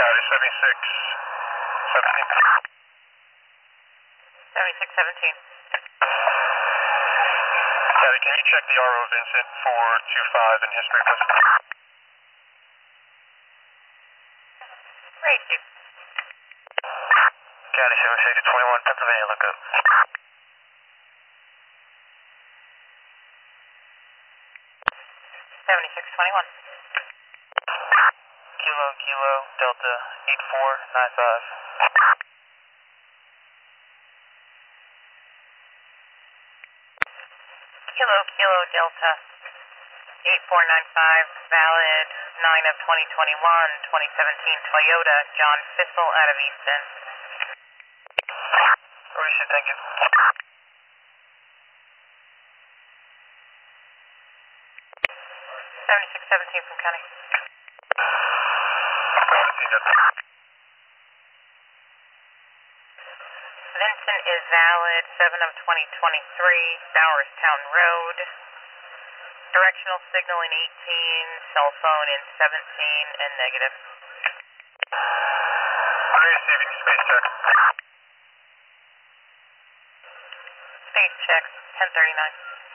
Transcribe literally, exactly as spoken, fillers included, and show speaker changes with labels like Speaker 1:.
Speaker 1: Coyote seventy-six seventeen.
Speaker 2: seventy-six seventeen.
Speaker 1: Coyote, can you check the R O Vincent four two five in history, please?
Speaker 2: Great, Chief.
Speaker 1: Coyote seventy-six twenty-one, Pennsylvania, look up.
Speaker 2: seventy-six twenty-one.
Speaker 1: Kilo, Kilo, Delta eight four nine five.
Speaker 2: Kilo, Kilo, Delta eight four nine five, valid nine of twenty twenty-one, twenty seventeen Toyota, John Fissel out of Easton.
Speaker 1: Mauricio, thank you.
Speaker 2: seventy-six seventeen from County. Vincent is valid seven of twenty twenty-three, Bowerstown Road. Directional signal in eighteen, cell phone in seventeen, and negative.
Speaker 1: Receiving space check.
Speaker 2: Space check, ten thirty-nine.